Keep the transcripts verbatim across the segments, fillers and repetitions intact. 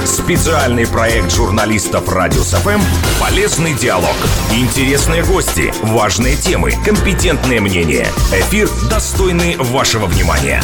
Специальный проект журналистов Радиус эф эм «Полезный диалог». Интересные гости, важные темы, компетентные мнения. Эфир, достойный вашего внимания.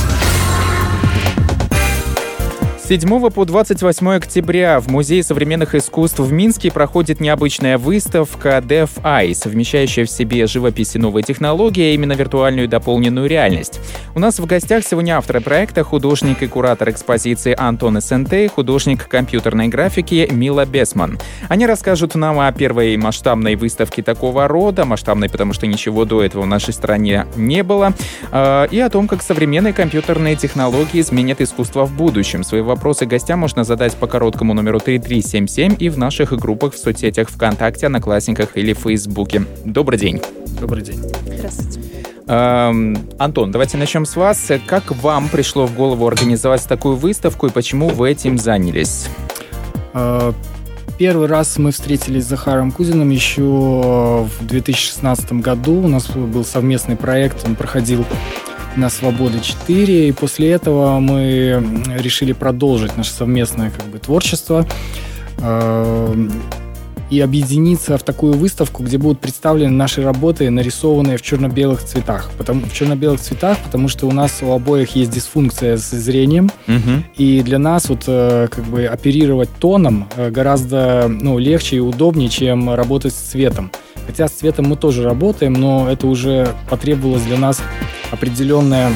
С седьмого по двадцать восьмое октября в Музее современных искусств в Минске проходит необычная выставка DevEye, совмещающая в себе живопись и новые технологии, а именно виртуальную и дополненную реальность. У нас в гостях сегодня авторы проекта, художник и куратор экспозиции Антон Эссенте, художник компьютерной графики Мила Бесман. Они расскажут нам о первой масштабной выставке такого рода, масштабной, потому что ничего до этого в нашей стране не было, и о том, как современные компьютерные технологии изменят искусство в будущем. Свои вопросы гостям можно задать по короткому номеру три три семь семь и в наших группах в соцсетях ВКонтакте, Одноклассниках или Фейсбуке. Добрый день. Добрый день. Здравствуйте. Эм, Антон, давайте начнем с вас. Как вам пришло в голову организовать такую выставку и почему вы этим занялись? Первый раз мы встретились с Захаром Кузиным еще в две тысячи шестнадцатом году. У нас был совместный проект, он проходил на Свободы четыре, и после этого мы решили продолжить наше совместное как бы творчество э, и объединиться в такую выставку, где будут представлены наши работы, нарисованные в черно-белых цветах. Потому, в черно-белых цветах, потому что у нас у обоих есть дисфункция с зрением, Угу. и для нас вот э, как бы оперировать тоном э, гораздо ну, легче и удобнее, чем работать с цветом. Хотя с цветом мы тоже работаем, но это уже потребовалось для нас определенная,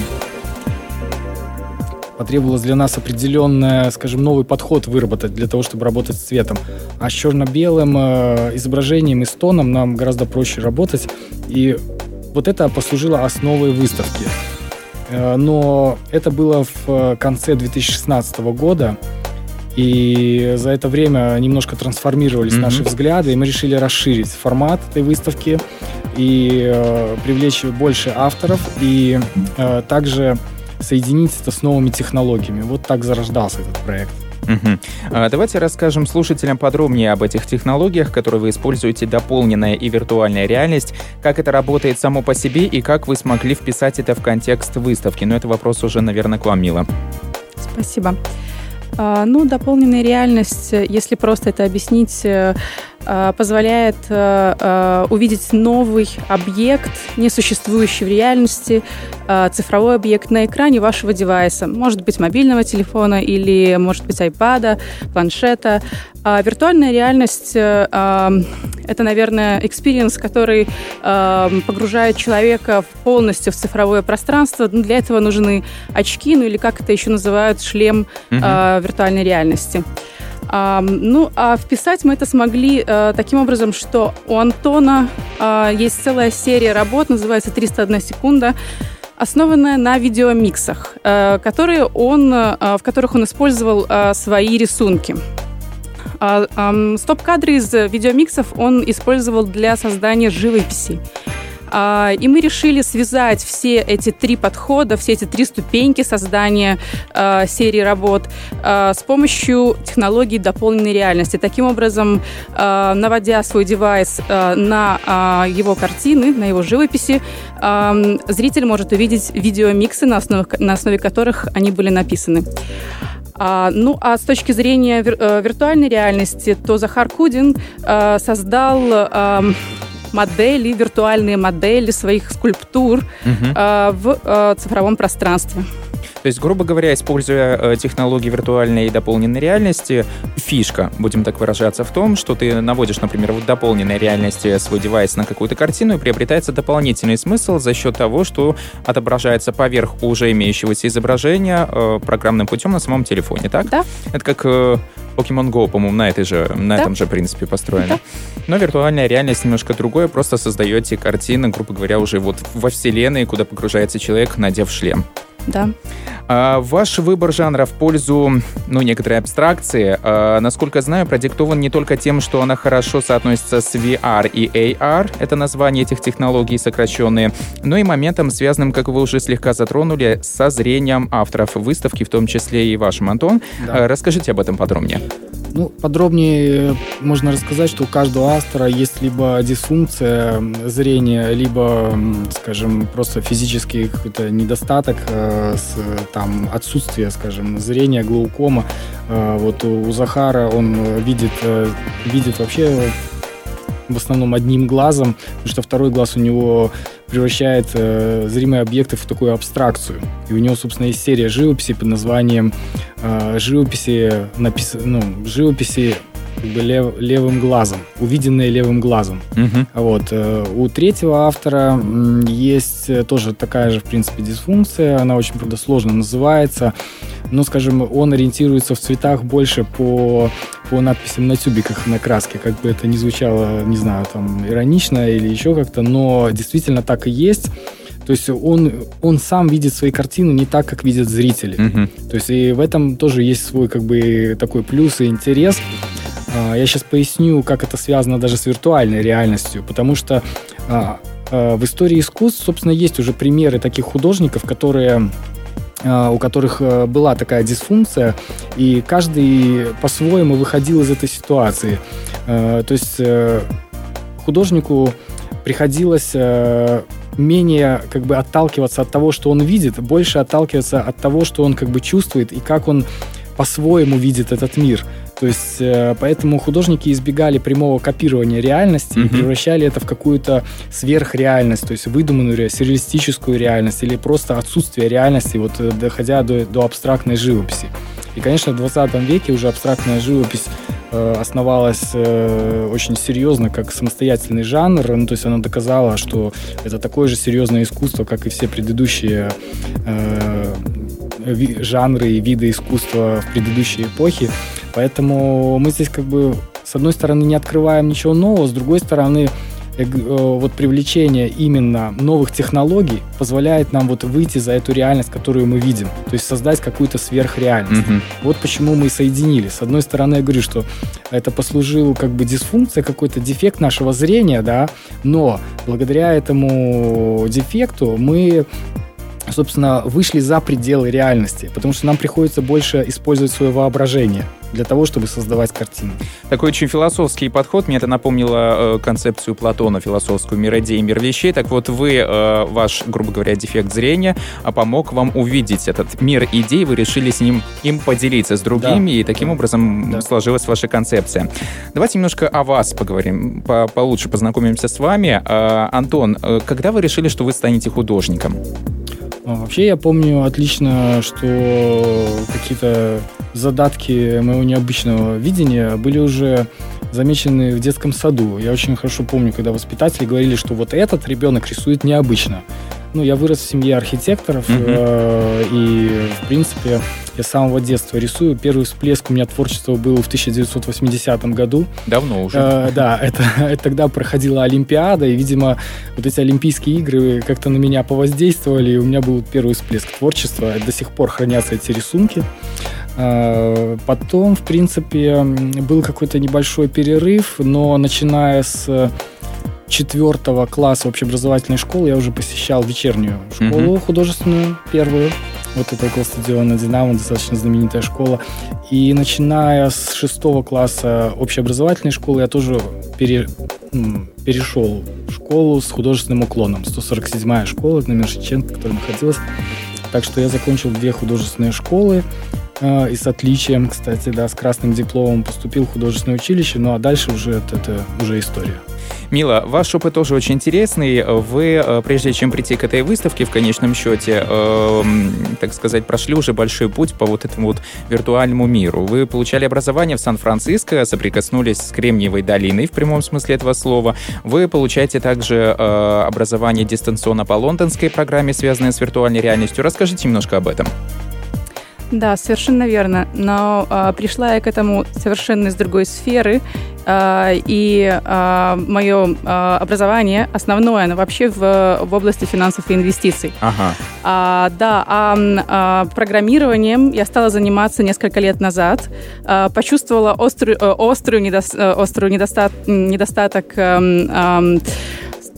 потребовалось для нас определенный, скажем, новый подход выработать для того, чтобы работать с цветом. А с черно-белым э, изображением и с тоном нам гораздо проще работать. И вот это послужило основой выставки. Э, но это было в конце две тысячи шестнадцатого года. И за это время немножко трансформировались mm-hmm. наши взгляды, и мы решили расширить формат этой выставки и э, привлечь больше авторов, и э, также соединить это с новыми технологиями. Вот так зарождался этот проект. Угу. А давайте расскажем слушателям подробнее об этих технологиях, которые вы используете, дополненная и виртуальная реальность, как это работает само по себе и как вы смогли вписать это в контекст выставки. Но это вопрос уже, наверное, к вам, Мила. Спасибо. Ну, дополненная реальность, если просто это объяснить, позволяет увидеть новый объект, не существующий в реальности, цифровой объект на экране вашего девайса. Может быть, мобильного телефона или, может быть, айпада, планшета. А виртуальная реальность — это, наверное, экспириенс, который погружает человека полностью в цифровое пространство. Ну, для этого нужны очки, ну или как это еще называют, шлем mm-hmm. виртуальной реальности. А, ну, а вписать мы это смогли а, таким образом, что у Антона а, есть целая серия работ, называется «триста одна секунда», основанная на видеомиксах, а, которые он, а, в которых он использовал а, свои рисунки. А, а, стоп-кадры из видеомиксов он использовал для создания живописи. И мы решили связать все эти три подхода, все эти три ступеньки создания э, серии работ э, с помощью технологий дополненной реальности. Таким образом, э, наводя свой девайс э, на э, его картины, на его живописи, э, зритель может увидеть видеомиксы, на основе, на основе которых они были написаны. А, ну, а с точки зрения вир, э, виртуальной реальности, то Захар Кудин э, создал э, модели, виртуальные модели своих скульптур uh-huh. э, в э, цифровом пространстве. То есть, грубо говоря, используя э, технологии виртуальной и дополненной реальности, фишка, будем так выражаться, в том, что ты наводишь, например, в дополненной реальности свой девайс на какую-то картину, и приобретается дополнительный смысл за счет того, что отображается поверх уже имеющегося изображения э, программным путем на самом телефоне, так? Да. Это как э, Pokemon Go, по-моему, на, этой же, на да. этом же принципе построено. Да. Но виртуальная реальность немножко другое, просто создаете картины, грубо говоря, уже вот во вселенной, куда погружается человек, надев шлем. Да. А, ваш выбор жанра в пользу, ну, некоторой абстракции, а, насколько знаю, продиктован не только тем, что она хорошо соотносится с ви ар и эй ар, это название этих технологий сокращенные, но и моментом, связанным, как вы уже слегка затронули, со зрением авторов выставки, в том числе и вашим, Антон. Да. А, расскажите об этом подробнее. Ну, подробнее можно рассказать, что у каждого астра есть либо дисфункция зрения, либо, скажем, просто физический какой-то недостаток, с, там, отсутствие, скажем, зрения, глаукома. Вот у Захара он видит, видит вообще в основном одним глазом, потому что второй глаз у него превращает э, зримые объекты в такую абстракцию. И у него, собственно, есть серия живописи под названием э, живописи, напис... ну, живописи как бы лев... левым глазом, увиденные левым глазом. Uh-huh. Вот. Э, у третьего автора э, есть тоже такая же, в принципе, дисфункция. Она очень, правда, сложно называется. Но, скажем, он ориентируется в цветах больше по, по надписям на тюбиках на краске. Как бы это ни звучало, не знаю, там, иронично или еще как-то, но действительно так и есть. То есть он, он сам видит свои картины не так, как видят зрители. Mm-hmm. То есть и в этом тоже есть свой как бы такой плюс и интерес. Я сейчас поясню, как это связано даже с виртуальной реальностью, потому что в истории искусств, собственно, есть уже примеры таких художников, которые... у которых была такая дисфункция, и каждый по-своему выходил из этой ситуации. То есть художнику приходилось менее как бы отталкиваться от того, что он видит, больше отталкиваться от того, что он как бы чувствует и как он по-своему видит этот мир. То есть поэтому художники избегали прямого копирования реальности mm-hmm. и превращали это в какую-то сверхреальность, то есть выдуманную сюрреалистическую реальность или просто отсутствие реальности, вот доходя до, до абстрактной живописи. И, конечно, в двадцатом веке уже абстрактная живопись э, основалась э, очень серьезно как самостоятельный жанр, ну, то есть она доказала, что это такое же серьезное искусство, как и все предыдущие э, жанры и виды искусства в предыдущей эпохе. Поэтому мы здесь как бы с одной стороны не открываем ничего нового, с другой стороны вот привлечение именно новых технологий позволяет нам вот выйти за эту реальность, которую мы видим, то есть создать какую-то сверхреальность. Mm-hmm. Вот почему мы соединили. С одной стороны, я говорю, что это послужило как бы дисфункция, какой-то дефект нашего зрения, да, но благодаря этому дефекту мы, собственно, вышли за пределы реальности, потому что нам приходится больше использовать свое воображение для того, чтобы создавать картины. Такой очень философский подход. Мне это напомнило э, концепцию Платона, философскую «Мир идей, мир вещей». Так вот, вы, э, ваш, грубо говоря, дефект зрения помог вам увидеть этот мир идей, вы решили с ним им поделиться с другими, да, и таким да, образом да. сложилась ваша концепция. Давайте немножко о вас поговорим, по получше познакомимся с вами. Э, Антон, э, когда вы решили, что вы станете художником? Вообще я помню отлично, что какие-то задатки моего необычного видения были уже замечены в детском саду. Я очень хорошо помню, когда воспитатели говорили, что вот этот ребенок рисует необычно. Ну, я вырос в семье архитекторов, mm-hmm. э, и, в принципе, я с самого детства рисую. Первый всплеск у меня творчества был в тысяча девятьсот восьмидесятом году. Давно уже. Э, да, это, это тогда проходила Олимпиада, и, видимо, вот эти Олимпийские игры как-то на меня повоздействовали, и у меня был первый всплеск творчества. До сих пор хранятся эти рисунки. Э, потом, в принципе, был какой-то небольшой перерыв, но начиная с четвертого класса общеобразовательной школы я уже посещал вечернюю школу mm-hmm. художественную, первую. Вот это около стадиона «Динамо», достаточно знаменитая школа. И начиная с шестого класса общеобразовательной школы я тоже пере, перешел в школу с художественным уклоном. сто сорок седьмая школа на Мирошниченко, которая находилась. Так что я закончил две художественные школы. И с отличием, кстати, да, с красным дипломом поступил в художественное училище. Ну а дальше уже это, это уже история. Мила, ваш опыт тоже очень интересный. Вы, прежде чем прийти к этой выставке, в конечном счете, э, так сказать, прошли уже большой путь по вот этому вот виртуальному миру. Вы получали образование в Сан-Франциско, соприкоснулись с Кремниевой долиной в прямом смысле этого слова. Вы получаете также э, образование дистанционно по лондонской программе, связанной с виртуальной реальностью. Расскажите немножко об этом. Да, совершенно верно. Но а, пришла я к этому совершенно из другой сферы. А, и а, мое а, образование основное, оно вообще в, в области финансов и инвестиций. Ага. А, да, а, а программированием я стала заниматься несколько лет назад. А, почувствовала острую, острую, недо, острую недостат, недостаток... А, а,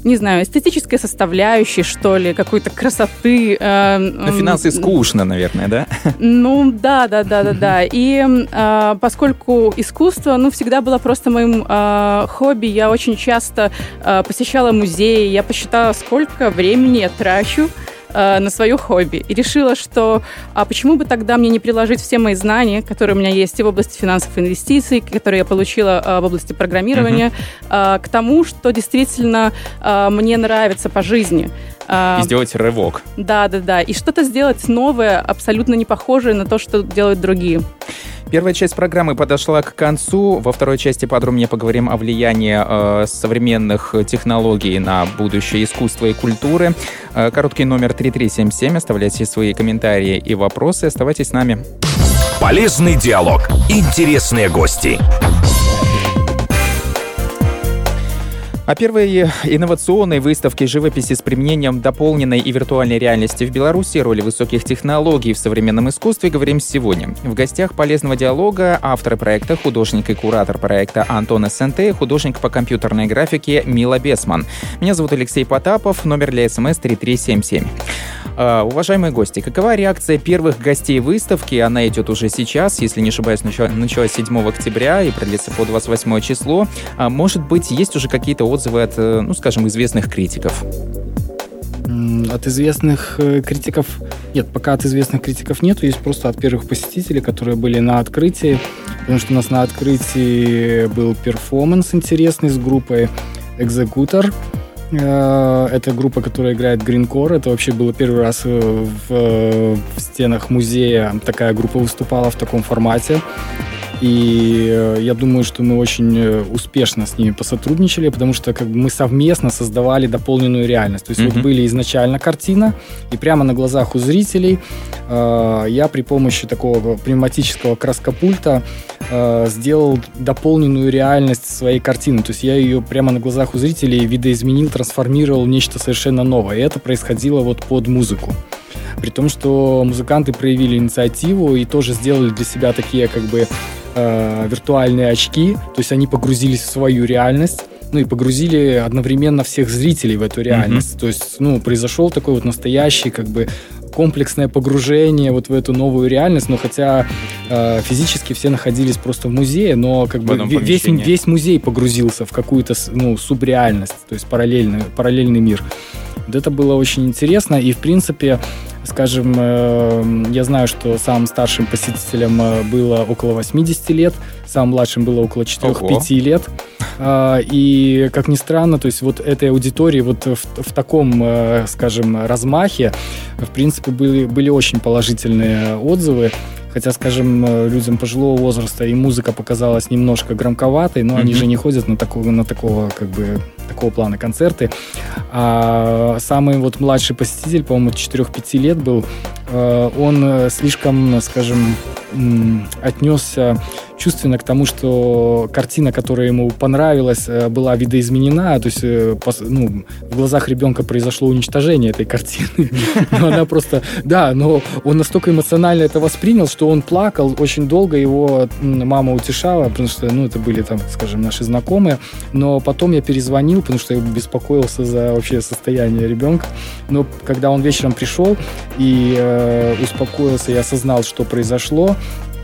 не знаю, эстетической составляющей, что ли, какой-то красоты. Э, На финансы скучно, наверное, да? Ну, да, да, да, да, да. И э, поскольку искусство, ну, всегда было просто моим э, хобби, я очень часто э, посещала музеи, я посчитала, сколько времени я трачу на свое хобби. И решила, что а почему бы тогда мне не приложить все мои знания, которые у меня есть и в области финансов и инвестиций, которые я получила а, в области программирования, uh-huh. а, к тому, что действительно а, мне нравится по жизни. И сделать рывок. Да, да, да. И что-то сделать новое, абсолютно не похожее на то, что делают другие. Первая часть программы подошла к концу. Во второй части подробнее поговорим о влиянии э, современных технологий на будущее искусства и культуры. Э, короткий номер три три семь семь. Оставляйте свои комментарии и вопросы. Оставайтесь с нами. Полезный диалог. Интересные гости. О первой инновационной выставке живописи с применением дополненной и виртуальной реальности в Беларуси, роли высоких технологий в современном искусстве говорим сегодня. В гостях полезного диалога автор проекта, художник и куратор проекта Антон СНТ, художник по компьютерной графике Мила Бесман. Меня зовут Алексей Потапов, номер для СМС три три семь семь. Uh, уважаемые гости, какова реакция первых гостей выставки? Она идет уже сейчас, если не ошибаюсь, началась седьмого октября и продлится по двадцать восьмое число. Uh, может быть, есть уже какие-то отзывы от, ну, скажем, известных критиков? От известных критиков... Нет, пока от известных критиков нету, есть просто от первых посетителей, которые были на открытии, потому что у нас на открытии был перформанс интересный с группой «Экзекутор». Это группа, которая играет гринкор. Это вообще было первый раз в, в стенах музея такая группа выступала в таком формате. И я думаю, что мы очень успешно с ними посотрудничали, потому что как бы мы совместно создавали дополненную реальность. То есть mm-hmm. вот были изначально картина, и прямо на глазах у зрителей э, я при помощи такого пневматического краскопульта э, сделал дополненную реальность своей картины. То есть я ее прямо на глазах у зрителей видоизменил, трансформировал в нечто совершенно новое. И это происходило вот под музыку. При том, что музыканты проявили инициативу и тоже сделали для себя такие как бы э, виртуальные очки, то есть они погрузились в свою реальность, ну и погрузили одновременно всех зрителей в эту реальность. Mm-hmm. То есть, ну, произошел такой вот настоящий как бы комплексное погружение вот в эту новую реальность, но хотя э, физически все находились просто в музее, но как бы весь, весь музей погрузился в какую-то, ну, субреальность, то есть параллельный, параллельный мир. Вот это было очень интересно, и в принципе, скажем, э, я знаю, что самым старшим посетителям было около восемьдесят лет, самым младшим было около четыре-пять лет. Э, и, как ни странно, то есть вот этой аудитории вот в, в таком, э, скажем, размахе, в принципе, были, были очень положительные отзывы. Хотя, скажем, людям пожилого возраста и музыка показалась немножко громковатой, но mm-hmm. они же не ходят на такого, на такого, как бы, такого плана концерты. А самый вот младший посетитель, по-моему, четыре-пять лет был, он слишком, скажем, отнесся чувственно к тому, что картина, которая ему понравилась, была видоизменена, то есть, ну, в глазах ребенка произошло уничтожение этой картины. Но она просто... Да, но он настолько эмоционально это воспринял, что он плакал очень долго, его мама утешала, потому что, ну, это были там, скажем, наши знакомые, но потом я перезвонил, потому что я беспокоился за вообще состояние ребенка, но когда он вечером пришел и э, успокоился и осознал, что произошло,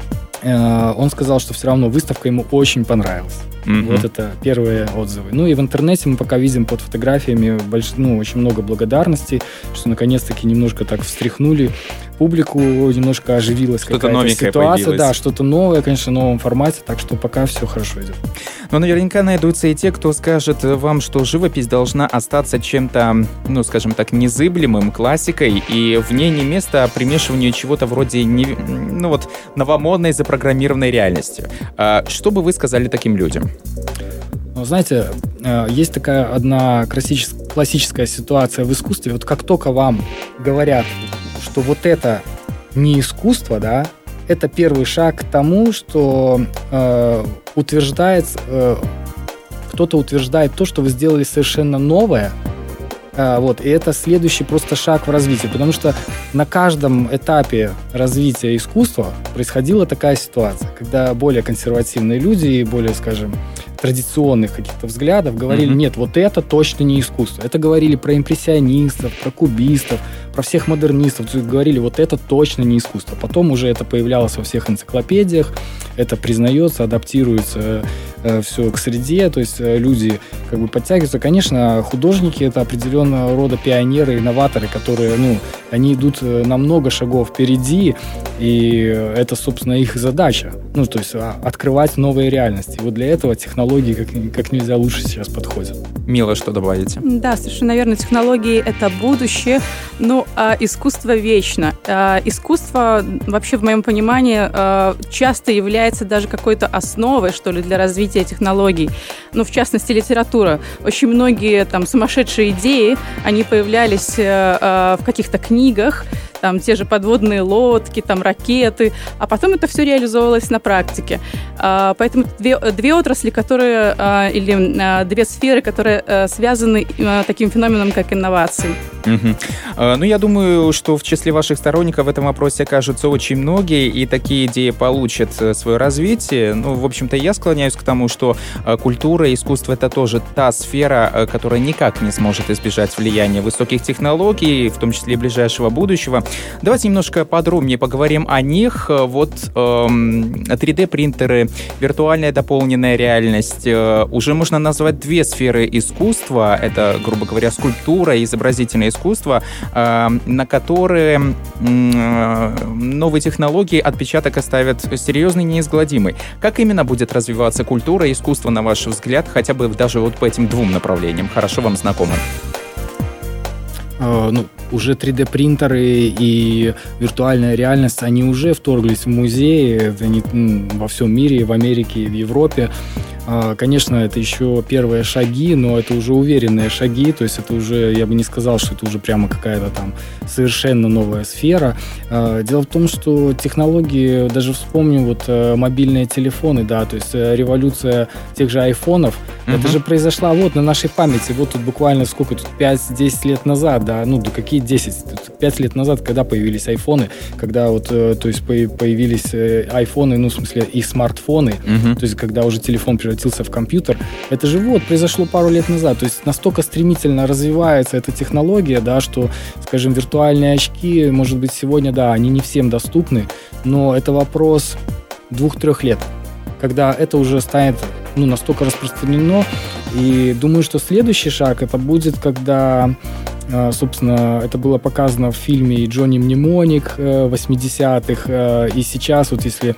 он сказал, что все равно выставка ему очень понравилась. Mm-hmm. Вот это первые отзывы. Ну и в интернете мы пока видим под фотографиями больш... ну, очень много благодарностей, что наконец-таки немножко так встряхнули публику, немножко оживилась что-то какая-то ситуация. Появилось. Да, что-то новое, конечно, в новом формате, так что пока все хорошо идет. Но наверняка найдутся и те, кто скажет вам, что живопись должна остаться чем-то, ну, скажем так, незыблемым, классикой, и в ней не место примешиванию чего-то вроде, не... ну вот, новомодной запрограммированной реальности. А что бы вы сказали таким людям? Ну, знаете, есть такая одна классическая ситуация в искусстве. Вот как только вам говорят, что вот это не искусство, да, это первый шаг к тому, что э, утверждает, э, кто-то утверждает то, что вы сделали совершенно новое. Э, вот, и это следующий просто шаг в развитии, потому что на каждом этапе развития искусства происходила такая ситуация, когда более консервативные люди и более, скажем, традиционных каких-то взглядов, говорили, mm-hmm. нет, вот это точно не искусство. Это говорили про импрессионистов, про кубистов, про всех модернистов. То есть говорили, вот это точно не искусство. Потом уже это появлялось во всех энциклопедиях, это признается, адаптируется э, все к среде, то есть э, люди как бы подтягиваются. Конечно, художники — это определенного рода пионеры, инноваторы, которые, ну, они идут на много шагов впереди, и это, собственно, их задача. Ну, то есть открывать новые реальности. И вот для этого технологии как, как нельзя лучше сейчас подходят. Мила, что добавите? Да, совершенно верно. Технологии — это будущее, но а искусство вечно. А искусство, вообще, в моем понимании, а, часто является даже какой-то основой, что ли, для развития технологий. Ну, в частности, литература. Очень многие там сумасшедшие идеи, они появлялись а, в каких-то книгах, там те же подводные лодки, там ракеты, а потом это все реализовывалось на практике. А, поэтому две, две отрасли, которые, а, или а, две сферы, которые а, связаны а, таким феноменом, как инновации. Угу. А, ну, я думаю, что в числе ваших сторонников в этом вопросе окажутся очень многие, и такие идеи получат свое развитие. Ну, в общем-то, я склоняюсь к тому, что а, культура и искусство — это тоже та сфера, а, которая никак не сможет избежать влияния высоких технологий, в том числе и ближайшего будущего. Давайте немножко подробнее поговорим о них. Вот эм, три дэ-принтеры, виртуальная дополненная реальность. Э, уже можно назвать две сферы искусства. Это, грубо говоря, скульптура и изобразительное искусство, э, на которые э, новые технологии отпечаток оставят серьезный, неизгладимый. Как именно будет развиваться культура и искусство, на ваш взгляд, хотя бы даже вот по этим двум направлениям? Хорошо вам знакомы? Uh, ну, уже три дэ-принтеры и виртуальная реальность, они уже вторглись в музеи они, во всем мире, в Америке, в Европе. Uh, конечно, это еще первые шаги, но это уже уверенные шаги, то есть это уже, я бы не сказал, что это уже прямо какая-то там совершенно новая сфера. Uh, дело в том, что технологии, даже вспомним вот uh, мобильные телефоны, да, то есть uh, революция тех же айфонов, mm-hmm. это же произошла вот на нашей памяти, вот тут буквально сколько тут, пять-десять лет назад, да, ну, да какие десять? пять лет назад, когда появились айфоны, когда вот, э, то есть появились э, айфоны, ну, в смысле, и смартфоны, uh-huh. то есть когда уже телефон превратился в компьютер, это же вот произошло пару лет назад, то есть настолько стремительно развивается эта технология, да, что, скажем, виртуальные очки, может быть, сегодня, да, они не всем доступны, но это вопрос двух-трех лет, когда это уже станет, ну, настолько распространено, и думаю, что следующий шаг это будет, когда собственно, это было показано в фильме «Джонни Мнемоник» восьмидесятых, и сейчас вот если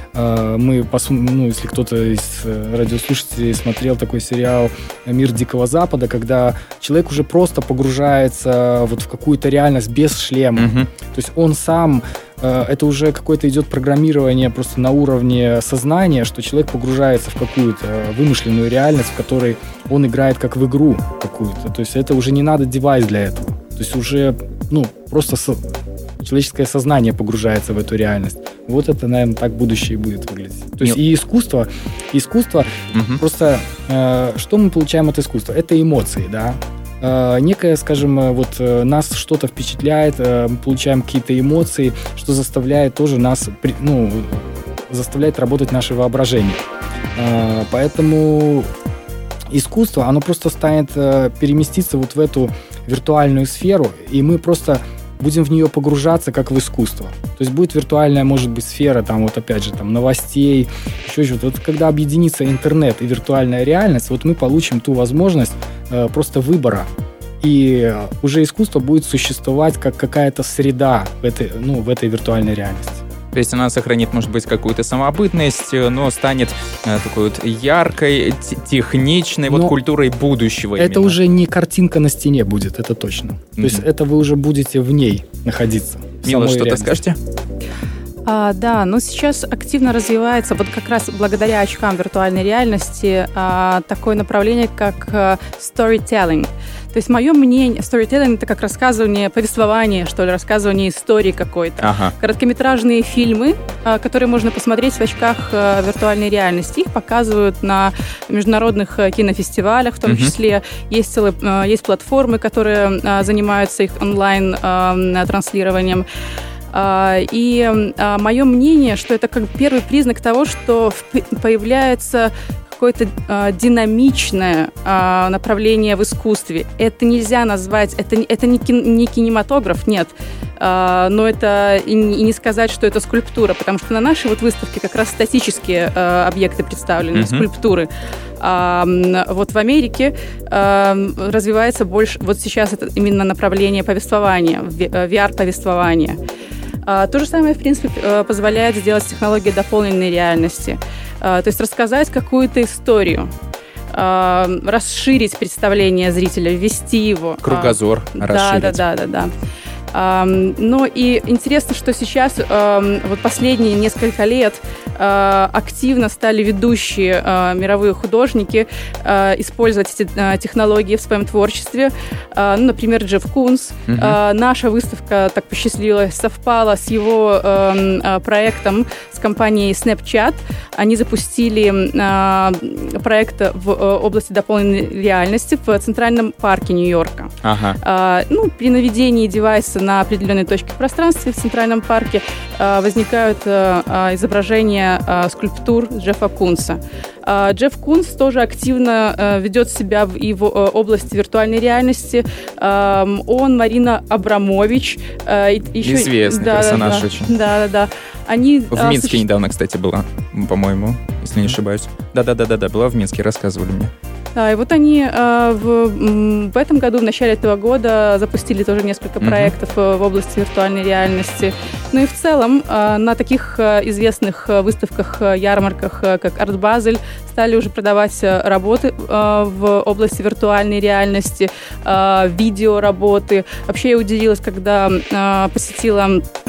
мы, ну, если кто-то из радиослушателей смотрел такой сериал «Мир Дикого Запада», когда человек уже просто погружается вот в какую-то реальность без шлема, mm-hmm. то есть он сам, это уже какое-то идет программирование просто на уровне сознания, что человек погружается в какую-то вымышленную реальность, в которой он играет как в игру какую-то. То есть это уже не надо девайс для этого. То есть уже, ну, просто со... человеческое сознание погружается в эту реальность. Вот это, наверное, так будущее будет выглядеть. То есть и искусство, искусство угу. просто э, что мы получаем от искусства? Это эмоции, да. Э, некое, скажем, вот нас что-то впечатляет, э, мы получаем какие-то эмоции, что заставляет тоже нас, ну, заставляет работать наше воображение. Э, поэтому искусство, оно просто станет э, переместиться вот в эту виртуальную сферу, и мы просто будем в нее погружаться, как в искусство. То есть будет виртуальная, может быть, сфера, там, вот опять же, там, новостей, еще что-то. Вот когда объединится интернет и виртуальная реальность, вот мы получим ту возможность э, просто выбора. И уже искусство будет существовать как какая-то среда в этой, ну, в этой виртуальной реальности. То есть она сохранит, может быть, какую-то самобытность, но станет э, такой вот яркой, т- техничной вот культурой будущего. Это именно. Уже не картинка на стене будет, это точно. Mm-hmm. То есть это вы уже будете в ней находиться. Мила, что-то скажете? А, да, но сейчас активно развивается, вот как раз благодаря очкам виртуальной реальности, а, такое направление, как а, storytelling. То есть мое мнение, storytelling — это как рассказывание, повествование, что ли, рассказывание истории какой-то. Ага. Короткометражные фильмы, а, которые можно посмотреть в очках а, виртуальной реальности. Их показывают на международных а, кинофестивалях, в том угу. числе. Есть, целые, а, есть платформы, которые а, занимаются их онлайн-транслированием. И а, мое мнение, что это как первый признак того, что появляется какое-то э, динамичное э, направление в искусстве. Это нельзя назвать, это, это не, кин, не кинематограф, нет. Э, но это и, и не сказать, что это скульптура, потому что на нашей вот выставке как раз статические э, объекты представлены, mm-hmm. скульптуры. А, вот в Америке э, развивается больше, вот сейчас это именно направление повествования, ви ар-повествования. А, то же самое, в принципе, позволяет сделать технология дополненной реальности. А, то есть рассказать какую-то историю, а, расширить представление зрителя, ввести его. Кругозор а, расширить. Да, да, да, да, да. Ну и интересно, что сейчас вот последние несколько лет активно стали ведущие мировые художники использовать эти технологии в своем творчестве. Ну, например, Джефф Кунс. Угу. Наша выставка, так посчастливилась, совпала с его проектом с компанией Snapchat. Они запустили проект в области дополненной реальности в Центральном парке Нью-Йорка. Ага. Ну, при наведении девайса на определенной точке в пространстве в Центральном парке э, возникают э, изображения э, скульптур Джеффа Кунса. Э, Джефф Кунс тоже активно э, ведет себя в, и в э, области виртуальной реальности. Э, он, Марина Абрамович. Э, еще, Известный да, персонаж да, очень. Да, да, да. Они, в Минске суще... недавно, кстати, была, по-моему, если не ошибаюсь. Да-да-да-да, была в Минске, рассказывали мне. Да, и вот они э, в, в этом году, в начале этого года, запустили тоже несколько mm-hmm. проектов в области виртуальной реальности. Ну и в целом э, на таких э, известных выставках, ярмарках, э, как Art Basel, стали уже продавать работы э, в области виртуальной реальности, э, видеоработы. Вообще я удивилась, когда э, посетила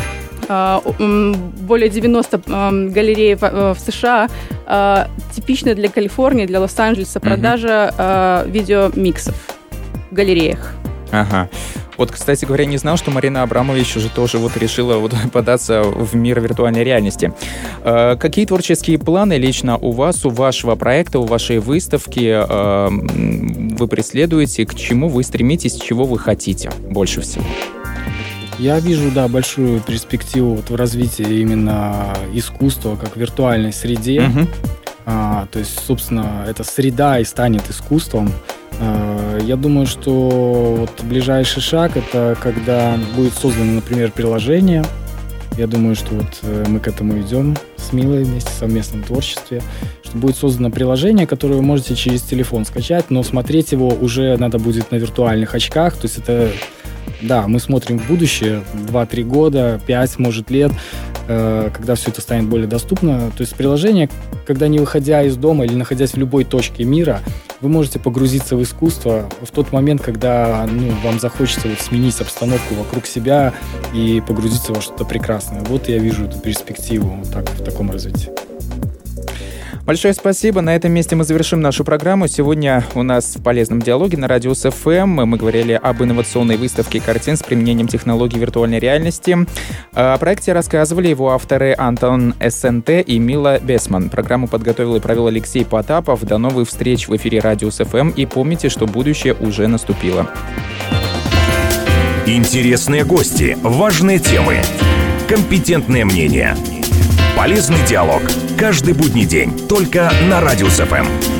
более девяноста галерей в США, типично для Калифорнии, для Лос-Анджелеса продажа mm-hmm. видеомиксов в галереях. Ага. Вот, кстати говоря, не знал, что Марина Абрамович уже тоже вот решила вот податься в мир виртуальной реальности. Э, какие творческие планы лично у вас, у вашего проекта, у вашей выставки э, вы преследуете, к чему вы стремитесь, чего вы хотите больше всего? Я вижу, да, большую перспективу вот в развитии именно искусства как в виртуальной среде. Uh-huh. А, то есть, собственно, эта среда и станет искусством. А, я думаю, что вот ближайший шаг — это когда будет создано, например, приложение. Я думаю, что вот мы к этому идем с Милой вместе в совместном творчестве, что будет создано приложение, которое вы можете через телефон скачать, но смотреть его уже надо будет на виртуальных очках. То есть это... Да, мы смотрим в будущее, два-три года, пять, может, лет, э, когда все это станет более доступно. То есть приложение, когда не выходя из дома или находясь в любой точке мира, вы можете погрузиться в искусство в тот момент, когда ну, вам захочется вот, сменить обстановку вокруг себя и погрузиться во что-то прекрасное. Вот я вижу эту перспективу вот так, в таком развитии. Большое спасибо. На этом месте мы завершим нашу программу. Сегодня у нас в полезном диалоге на Радиус эф эм мы говорили об инновационной выставке картин с применением технологий виртуальной реальности. О проекте рассказывали его авторы Антон СНТ и Мила Бесман. Программу подготовил и провел Алексей Потапов. До новых встреч в эфире Радиус эф эм. И помните, что будущее уже наступило. Интересные гости, важные темы, компетентное мнение. Полезный диалог. Каждый будний день. Только на Радиус эф эм.